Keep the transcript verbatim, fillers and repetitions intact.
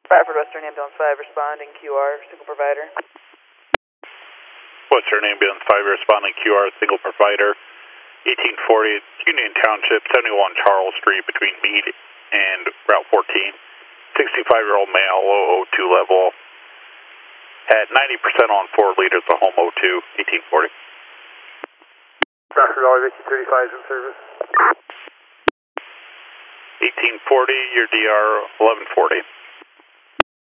Bradford Western Ambulance five responding Q R, single provider. Western Ambulance five responding Q R, single provider. eighteen forty, Union Township, seventy-one Charles Street between Meade and Route fourteen. sixty-five-year-old male, low O two level. Had ninety percent on four liters of home O two, eighteen forty. Bradford Valley Victory thirty-five is in service. eighteen forty, your D R eleven forty.